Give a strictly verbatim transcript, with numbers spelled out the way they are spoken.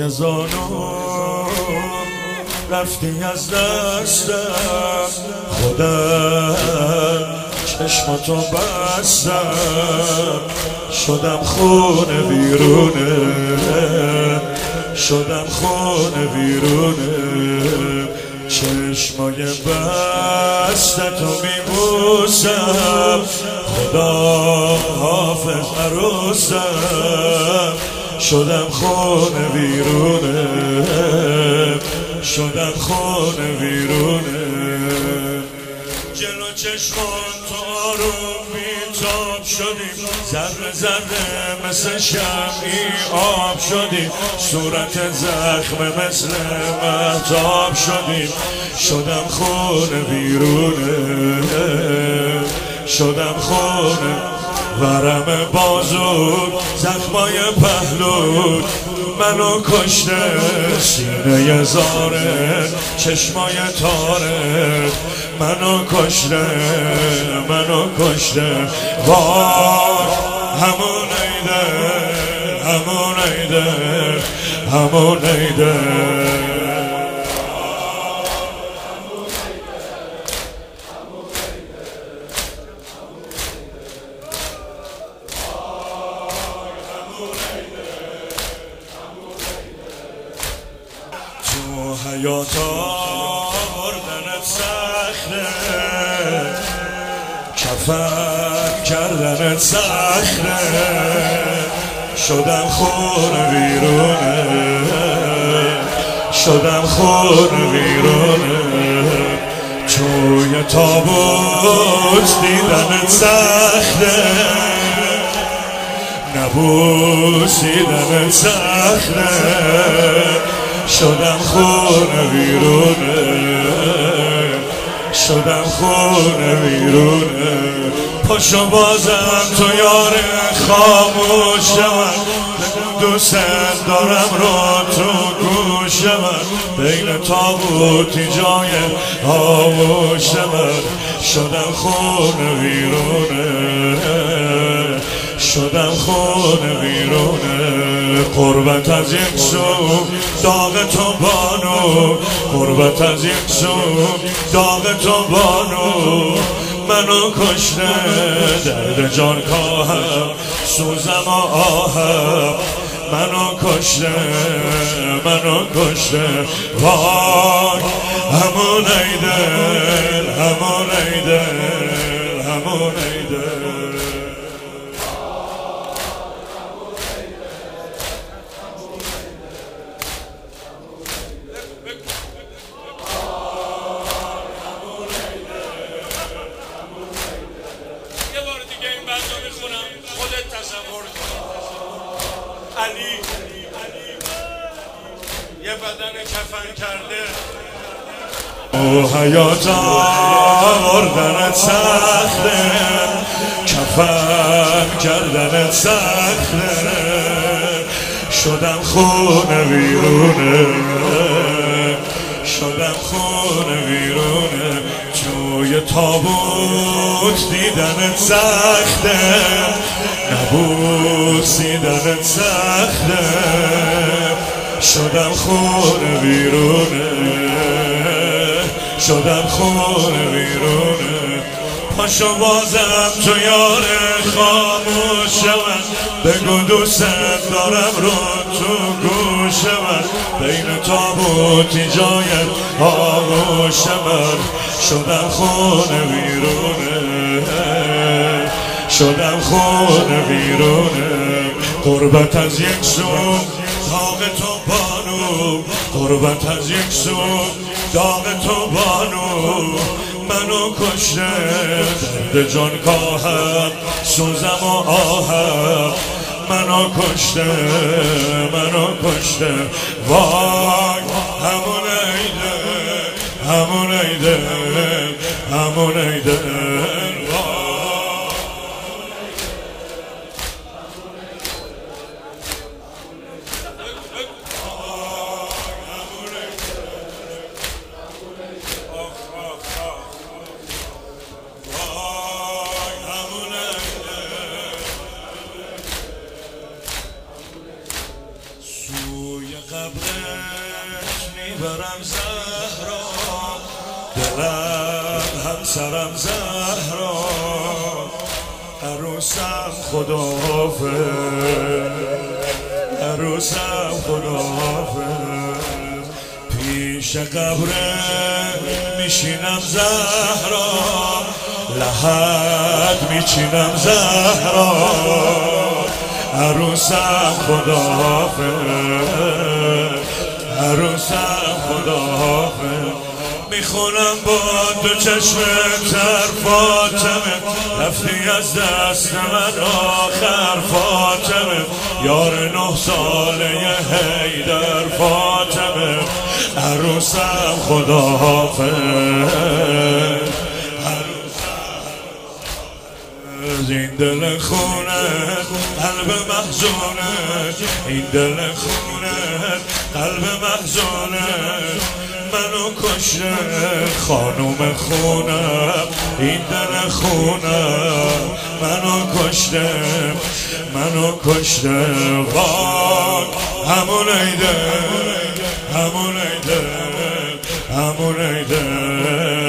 زانو رفتی از دستم، خودم چشماتو بستم، شدم خونه ویرونه، شدم خونه ویرونه، چشمای بستتو میبوسم، خدا حافظ عروسم، شدم خونه ویرونه، شدم خونه ویرونه. جلو چشمان تو آروم بیتاب شدیم، ذره ذره مثل شمعی آب شدیم، صورت زخم مثل مهتاب شدیم، شدم خونه ویرونه، شدم خونه. ورم بازود زخمای پهلود منو کشته، سینه زاره چشمای تاره منو کشته، منو کشته. وای همون ایده، همون ایده، همون ایده. تو حیاتا بردنت سخته، کفن کردنت سخته، شدم خونه ویرونه، شدم خونه ویرونه. توی تابوت دیدنت سخته، نبوسیدنت سخته، شدم خونه ویرونه، شدم خونه ویرونه. پاشو بازم تو یار خاموش من، دوست دارم رو تو گوش من، بین تابوتی جای آغوش من، شدم خونه ویرونه، شدم خونه ویرونه. قربت از یک سو داغ تو بانو، قربت از یک سو داغ تو بانو، منو کشته درد جان کاهم، سوزم و آهم منو کشته، منو کشته. وای همون ایده، همون ایده، همون ایده. خودت تصور کن علی یه بدن کفن کرده، او حیاتا بردنت سخته، کفن کردنت سخته، شدم خونه ویرونه، شدم خونه ویرونه. توی تابوت دیدنت سخته، نبوسیدنت سخته، شدم خونه ویرونه، شدم خونه ویرونه. پاشو بازم تو یار خاموش من، بگو دوست دارم رو تو گوش من، بین تابوتی جای آغوش من، شدم خونه ویرونه، شدم خونه ویرونه. قربت از یک سو داغ تو بانو، قربت از یک سو داغ تو بانو، منو کشته درد جان کاهم، سوزم و آهم منو کشته، منو کشته. وای همون ایده، همون ایده، همون ایده. قبر برم زهرا، دلم همسرم زهرا، عروسم خداحافظ، عروسم خداحافظ. پیش قبره میشینم زهرا، لحد میچینم زهرا، عروسم خداحافظ، عروسم خداحافظ. میخونم با دو چشم تر فاطمه، رفتی از دست من آخر فاطمه، یار نه ساله حیدر فاطمه، عروسم خداحافظ. این دل خونت قلب محزونت، این دل خونت قلب محزونت، منو کشته خانوم خونم، این دل خونم منو کشته، منو کشته. وای همون ایده، همون ایده، همون ایده.